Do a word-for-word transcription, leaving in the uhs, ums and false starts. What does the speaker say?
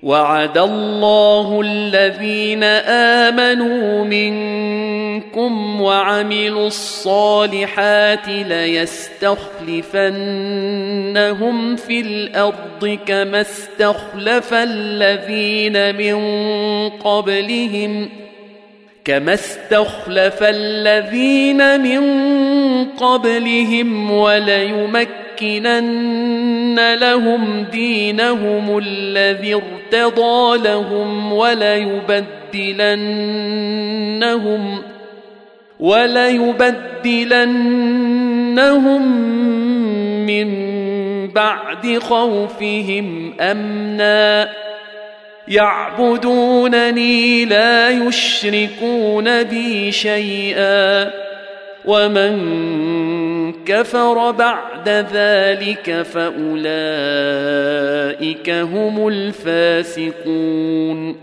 وعد الله الذين آمنوا منكم وعملوا الصالحات ليستخلفنهم في الأرض كما استخلف الذين من قبلهم كما استخلف الذين من قبلهم وليمكنن لهم دينهم الذي ارتضى لهم وليبدلنهم وليبدلنهم من بعد خوفهم أمنا يعبدونني لا يشركون بي شيئا ومن كفر بعد ذلك فأولئك هم الفاسقون